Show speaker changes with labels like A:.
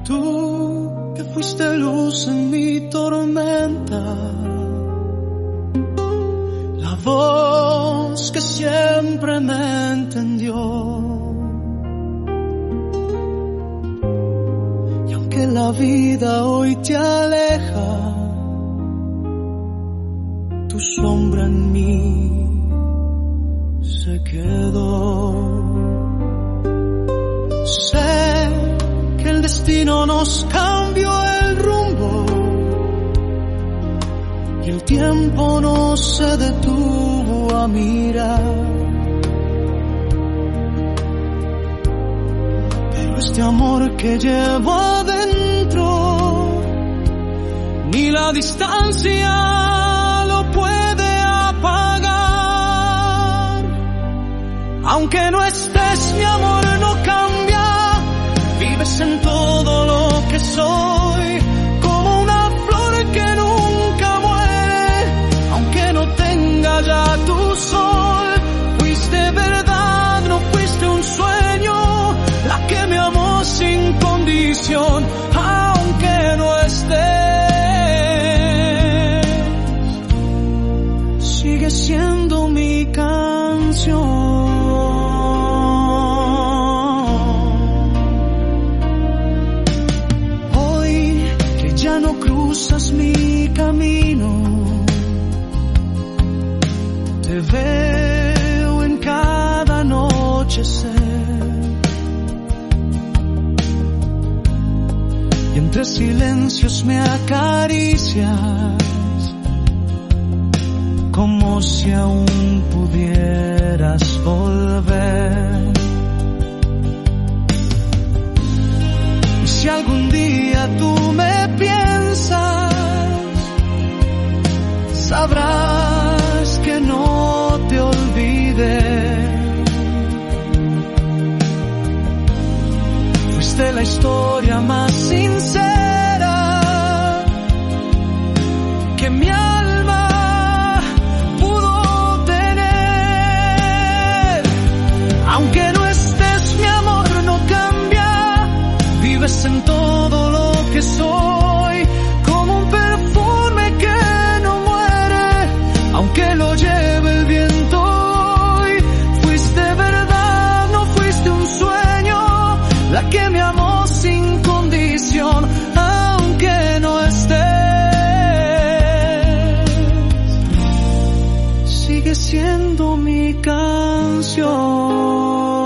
A: Tú que fuiste luz en mi tormenta, la voz que siempre me entendió. Y aunque la vida hoy te aleja, tu sombra en mí se quedó. Sé que el destino nos cambió el rumbo y el tiempo no se detuvo a mirar, pero este amor que llevo adentro, ni la distancia lo puede apagar. Aunque no estés, mi amor no cambia, vives en todo lo que soy, como una flor que nunca muere. Aunque no tenga ya tu sol, fuiste verdad, no fuiste un sueño, la que me amó sin condición. Aunque no estés, sigue siendo mi canción. Cruzas mi camino, te veo en cada anochecer, y entre silencios me acaricias, como si aún pudieras volver. Y si algún día tú me piensas, sabrás que no te olvidé. Fuiste la historia más sincera que mi alma pudo tener. Aunque no estés, mi amor no cambia, vives en todo lo que soy, como un perfume que no muere, aunque lo lleve el viento hoy. Fuiste verdad, no fuiste un sueño, la que me amó sin condición. Aunque no estés, sigue siendo mi canción.